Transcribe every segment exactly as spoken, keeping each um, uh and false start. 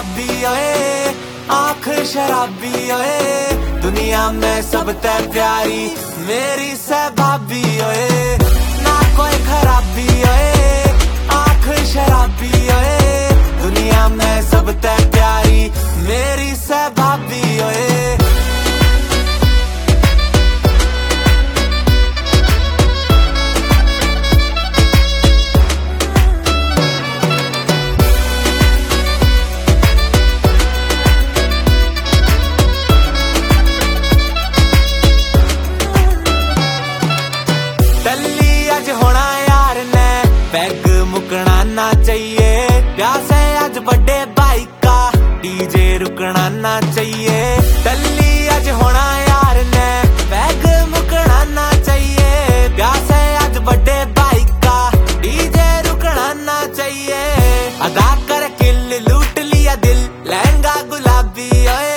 भाभी ओए, आँख शराबी ओए, दुनिया में सब ते प्यारी मेरी से भाभी ओए, ना कोई खराबी ओए, आँख शराबी ओए, दुनिया में सब ते प्यारी मेरी से भाभी ओए। टल्ली अज होना यार ने पैग मुकना ना चाहिए, प्यास है आज बड़े भाई का डीजे रुकना ना चाहिए। टल्ली अज होना यार ने पैग मुकना ना चाहिए, प्यास है आज बड़े भाई का डीजे रुकना ना चाहिए। अदा कर किल लूट लिया दिल लहंगा गुलाबी ओए,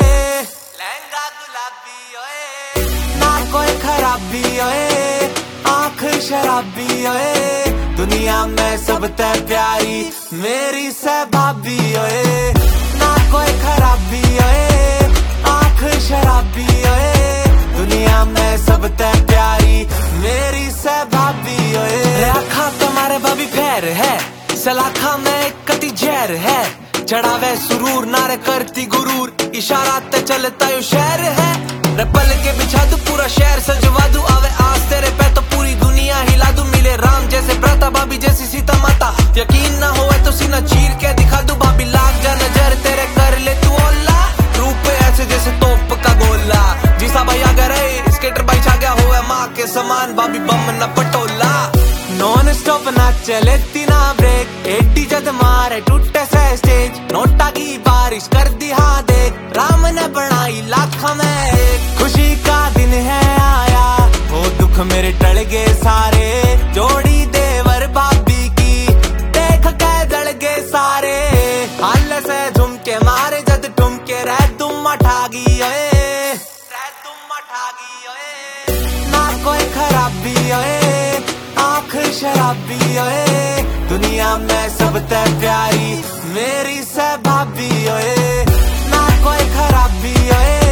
लहंगा गुलाबी ओए, ना कोई खराबी ओए, आँख शराबी ओए, दुनिया में सब ते प्यारी मेरी से भाभी ओए, ना कोई खराबी ओए, आँख शराबी ओए, दुनिया में सब ते प्यारी मेरी से भाभी ओए। आखा तुम्हारे भाभी फेर है, सलाखा में कति जहर है, चढ़ावे सुरूर नारे करती गुरूर, इशारा ते चलता यो शहर है। पल के बिछा दू पूरा शहर सजवा दू, आवे आस तेरे पे तो पूरी दुनिया हिला दू, मिले राम जैसे प्रता भाभी जैसी सीता माता, यकीन ना हो तो सीना चीर के दिखा दू, भाभी लाग जा नजर तेरे कर ले तू ओला, रूप ऐसे जैसे तोप का गोला, जिसा भाई अगर है स्केटर भाई छा गया हो माँ के समान, भाभी बम न पटोला। नॉन स्टॉप ना चले तीना ब्रेक, एडी जद मारे टूटे से स्टेज, नोटा की बारिश कर दी हाँ देख, राम ने बनाई लाखा में एक, खुशी का दिन है आया वो दुख मेरे टल गए सारे, जोड़ी देवर भाभी की देख के जल गए सारे, हाल से झुमके मारे जद ठुमके रह तुम अठागी ओए, रह तुम अठागी ओए, ना कोई खराबी ओए, आँख शराबी ओए, दुनिया में सब ते प्यारी मेरी से भाभी ओए, ना कोई खराबी ओए,